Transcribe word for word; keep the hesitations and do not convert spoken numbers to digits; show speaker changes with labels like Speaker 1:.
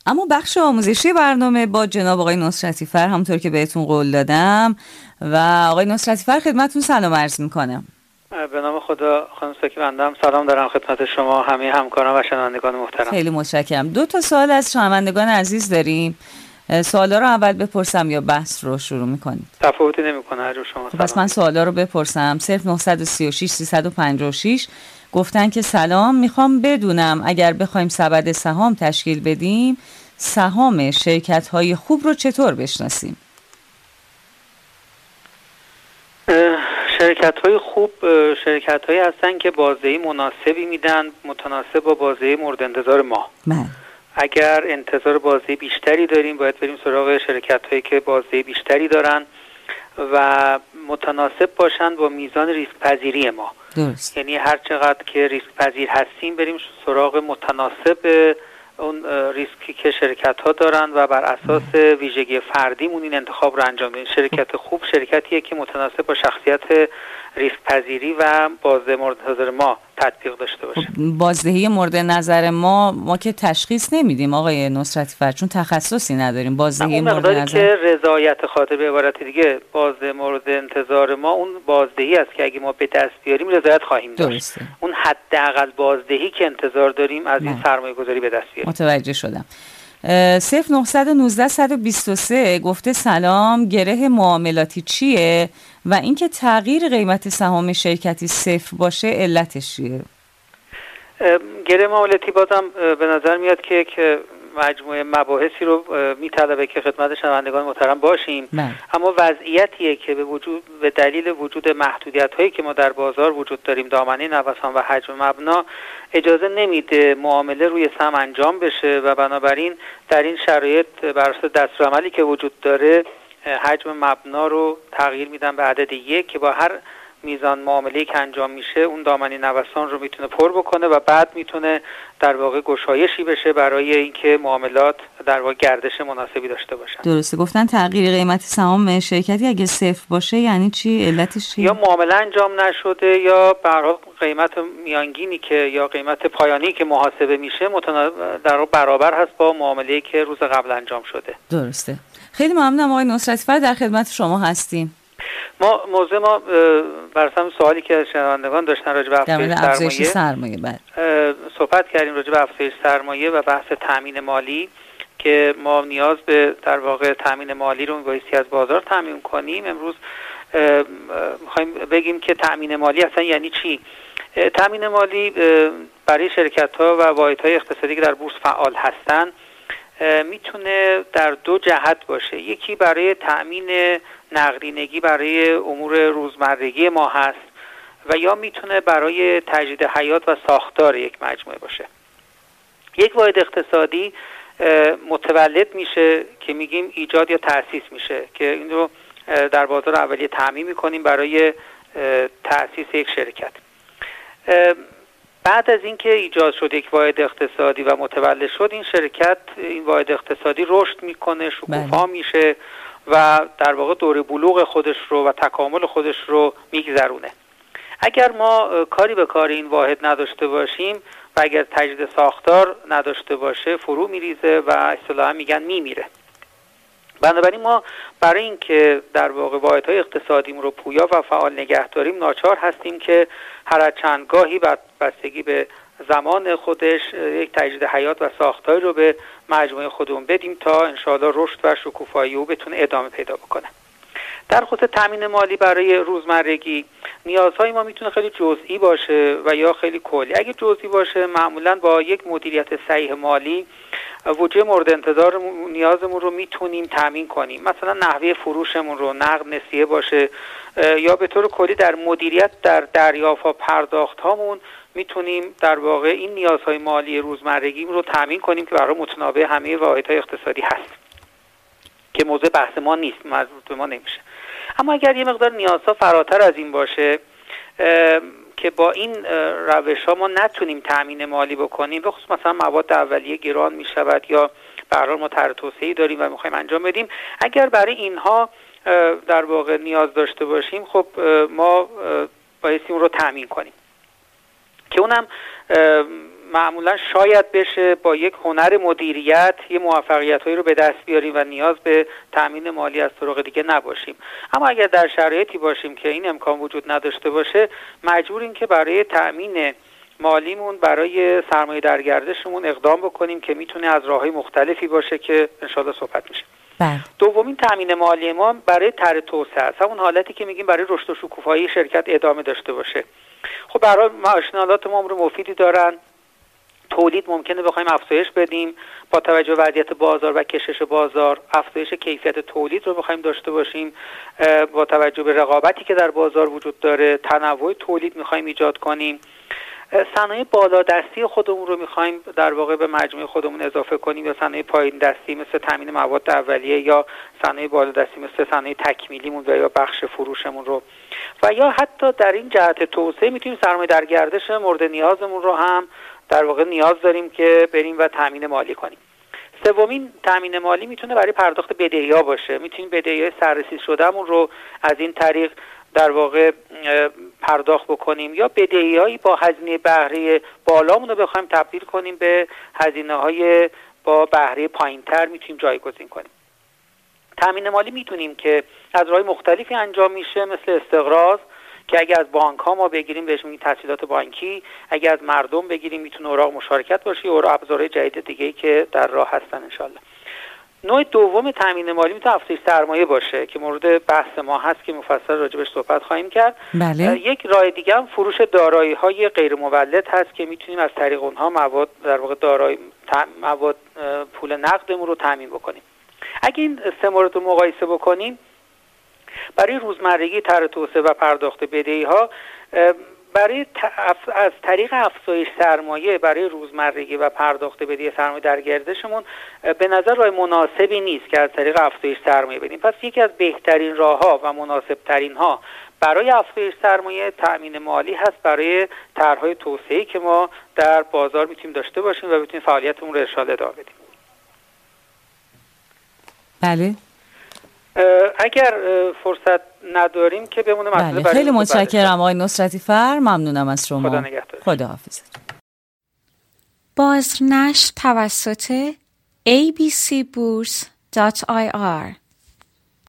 Speaker 1: اما بخش آموزشی برنامه با جناب آقای نصرتی فر همونطور که بهتون قول دادم و آقای نصرتی فر خدمتتون سلام عرض میکنم.
Speaker 2: به نام خدا خانم ساکی بندم سلام دارم خدمت شما همه همکاران و شنوندگان محترم.
Speaker 1: خیلی متشکرم. دو تا سوال از شنوندگان عزیز داریم. سوالا رو اول بپرسم یا بحث رو شروع میکنید؟
Speaker 2: تفاوتی نمیکنه هر جور شما.
Speaker 1: پس من سوالا رو بپرسم. صفر نه سه شش سه پنج شش گفتن که سلام، میخوام بدونم اگر بخوایم سبد سهام تشکیل بدیم سهام شرکت های خوب رو چطور بشناسیم؟
Speaker 2: شرکت های خوب شرکت هایی هستن که بازدهی مناسبی میدن، متناسب با بازدهی مورد انتظار ما.
Speaker 1: من.
Speaker 2: اگر انتظار بازدهی بیشتری داریم باید بریم سراغ شرکت هایی که بازدهی بیشتری دارن و متناسب باشن با میزان ریسک پذیری ما.
Speaker 1: درست.
Speaker 2: یعنی هر چقدر که ریسک پذیر هستیم بریم سراغ متناسب اون ریسکی که شرکت ها دارن و بر اساس ویژگی فردیمون این انتخاب رو انجام بدیم. شرکت خوب شرکتیه که متناسب با شخصیت ریسک پذیری و بازده مورد نظر ما تطبیق داشته باشه.
Speaker 1: بازدهی مورد نظر ما ما که تشخیص نمیدیم آقای نصرتی فر، چون تخصصی نداریم. بازدهی مورد
Speaker 2: مقداری
Speaker 1: نظر
Speaker 2: که رضایت خاطر، به عبارت دیگه بازده مورد انتظار ما اون بازدهی است که اگه ما به دست بیاریم رضایت خواهیم داشت.
Speaker 1: درسته.
Speaker 2: اون حداقل بازدهی که انتظار داریم از این سرمایه گذاری به دست بیاریم.
Speaker 1: متوجه شدم. صفر نه یک نه صد و بیست و سه گفته سلام، گره معاملاتی چیه و اینکه تغییر قیمت سهام شرکتی صفر باشه علتش چیه؟
Speaker 2: گره معاملاتی بازم به نظر میاد که یک مجموعه مباحثی رو میطلبه که خدمت شنوندگان محترم باشیم.
Speaker 1: من.
Speaker 2: اما وضعیتیه که به وجود به دلیل وجود محدودیت‌هایی که ما در بازار وجود داریم، دامنه نوسان و حجم مبنا اجازه نمیده معامله روی سهم انجام بشه و بنابراین در این شرایط بر اساس دستورالعملی که وجود داره حجم مبنا رو تغییر میدن به عدد یک که با هر میزان معامله‌ای که انجام میشه اون دامنه نوسان رو میتونه پر بکنه و بعد میتونه در واقع گشایشی بشه برای اینکه معاملات در واقع گردش مناسبی داشته باشن.
Speaker 1: درسته. گفتن تغییر قیمت سهام شرکتی اگه صفر باشه یعنی چی؟ علتش چیه؟
Speaker 2: یا معامله انجام نشده یا برای قیمت میانگینی که یا قیمت پایانی که محاسبه میشه متنا... در برابر هست با معامله‌ای که روز قبل انجام شده.
Speaker 1: درسته. خیلی ممنونم آقای نصرتی فر، در خدمت شما هستیم.
Speaker 2: ما موضوع ما بر اساس سوالی که شنوندگان داشتن راجع به افزایش
Speaker 1: سرمایه بعد
Speaker 2: صحبت کردیم راجع به افزایش سرمایه و بحث تامین مالی که ما نیاز به در واقع تامین مالی رو بایستی از بازار تامین کنیم. امروز می‌خوایم بگیم که تامین مالی اصلا یعنی چی. تامین مالی برای شرکت‌ها و واحدهای اقتصادی که در بورس فعال هستن میتونه در دو جهت باشه. یکی برای تأمین نقدینگی برای امور روزمرگی ما هست و یا میتونه برای تجدید حیات و ساختار یک مجموعه باشه. یک واحد اقتصادی متولد میشه که میگیم ایجاد یا تأسیس میشه که این رو در بازار اولیه تأمین میکنیم برای تأسیس یک شرکت. بعد از اینکه ایجاد شد یک واحد اقتصادی و متولد شد این شرکت، این واحد اقتصادی رشد میکنه، شکوفا میشه و در واقع دوره بلوغ خودش رو و تکامل خودش رو میگذرونه. اگر ما کاری به کار این واحد نداشته باشیم و اگر تجدید ساختار نداشته باشه فرو میریزه و اصطلاحا میگن میمیره. بنابراین ما برای اینکه در واقع واحدهای اقتصادیمون رو پویا و فعال نگه داریم ناچار هستیم که هر از چندگاهی بستگی به زمان خودش یک تجدید حیات و ساختاری رو به مجموعه خودمون بدیم تا انشاءالله رشد و شکوفایی او بتونه ادامه پیدا بکنه. در خصوص تامین مالی برای روزمرگی نیازهای ما میتونه خیلی جزئی باشه و یا خیلی کلی. اگه جزئی باشه معمولاً با یک مدیریت صحیح مالی وجه مورد انتظار نیازمون رو میتونیم تامین کنیم. مثلا نحوه فروشمون رو نقد نسیه باشه یا به طور کلی در مدیریت در دریافت و پرداخت هامون میتونیم در واقع این نیازهای مالی روزمرگی رو تامین کنیم که برای متنابع همه واحدهای اقتصادی هست که موضوع بحث ما نیست، مربوط به ما نمیشه. اما اگر یه مقدار نیازها فراتر از این باشه که با این روش ها ما نتونیم تامین مالی بکنیم، به خصوص مثلا مواد اولیه گران می شود یا به هر حال ما طرح توسعه‌ای داریم و میخوایم انجام بدیم، اگر برای اینها در واقع نیاز داشته باشیم خب ما بایستی اون رو تامین کنیم که اونم معمولا شاید بشه با یک هنر مدیریت یه موفقیت‌هایی رو به دست بیاریم و نیاز به تأمین مالی از طرق دیگه نباشیم. اما اگر در شرایطی باشیم که این امکان وجود نداشته باشه، مجبوریم که برای تأمین مالیمون، برای سرمایه در گردشمون اقدام بکنیم که میتونه از راه‌های مختلفی باشه که انشالله صحبت میشه.
Speaker 1: بله.
Speaker 2: دومین تامین مالی ما برای طرح توسعه است، همون حالتی که میگیم برای رشد و شکوفایی شرکت ادامه داشته باشه. خب برای ماشینالات ما عمر مفیدی دارن، تولید ممکنه بخوایم افزایش بدیم با توجه به وضعیت بازار و کشش بازار، افزایش کیفیت تولید رو بخوایم داشته باشیم با توجه به رقابتی که در بازار وجود داره، تنوع تولید میخوایم ایجاد کنیم، صنایع بالادستی خودمون رو میخوایم در واقع به مجموعه خودمون اضافه کنیم، یا صنایع پایین دستی مثل تامین مواد اولیه، یا صنایع بالادستی مثل صنایع تکمیلیمون و یا بخش فروشمون رو، و یا حتی در این جهت توسعه میتونیم سرمایه در گردش مورد نیازمون رو هم در واقع نیاز داریم که بریم و تامین مالی کنیم. سومین تامین مالی میتونه برای پرداخت بدهی‌ها باشه. میتونیم بدهی‌های سررسید شدهمون رو از این طریق در واقع پرداخت بکنیم، یا بدهی‌هایی با هزینه بهره بالامون رو بخوایم تبدیل کنیم به هزینه‌های با بهره پایین‌تر میتونیم جایگزین کنیم. تامین مالی میتونیم که از راه مختلفی انجام میشه، مثل استقراض که اگر از بانک ها ما بگیریم بهش میگیم تسهیلات بانکی، اگر از مردم بگیریم میتونه اوراق مشارکت باشه، یا اوراق ابزارهای جدید دیگه‌ای که در راه هستن انشالله. نوع دوم تامین مالی میتونه افزایش سرمایه باشه که مورد بحث ما هست که مفصل راجبش صحبت خواهیم کرد.
Speaker 1: بله.
Speaker 2: یک راه دیگه هم فروش دارایی‌های غیر مولد هست که میتونیم از طریق اونها مواد در واقع دارایی مواد پول نقدمون رو تامین بکنیم. اگه این سه مورد رو مقایسه بکنیم، برای روزمرگی طرح توسعه و پرداخت بدهی‌ها برای از طریق افزایش سرمایه برای روزمرگی و پرداخت بدهی سرمایه در گردشمون به نظر راه مناسبی نیست که از طریق افزایش سرمایه بدیم. پس یکی از بهترین راه‌ها و مناسب‌ترین ها برای افزایش سرمایه تأمین مالی هست برای طرح‌های توسعه‌ای که ما در بازار میتونیم داشته باشیم و بتونیم فعالیتمون رو ارشاد ادامه بدیم.
Speaker 1: بله.
Speaker 2: اگر فرصت نداریم که بمونه مسئله
Speaker 1: بله.
Speaker 2: برای
Speaker 1: خیلی متشکرم آقای نصرتی فر، ممنونم از شما.
Speaker 2: خدا نگهدار.
Speaker 1: خداحافظ.
Speaker 3: بازنشر توسط ای بی سی بورس دات آی آر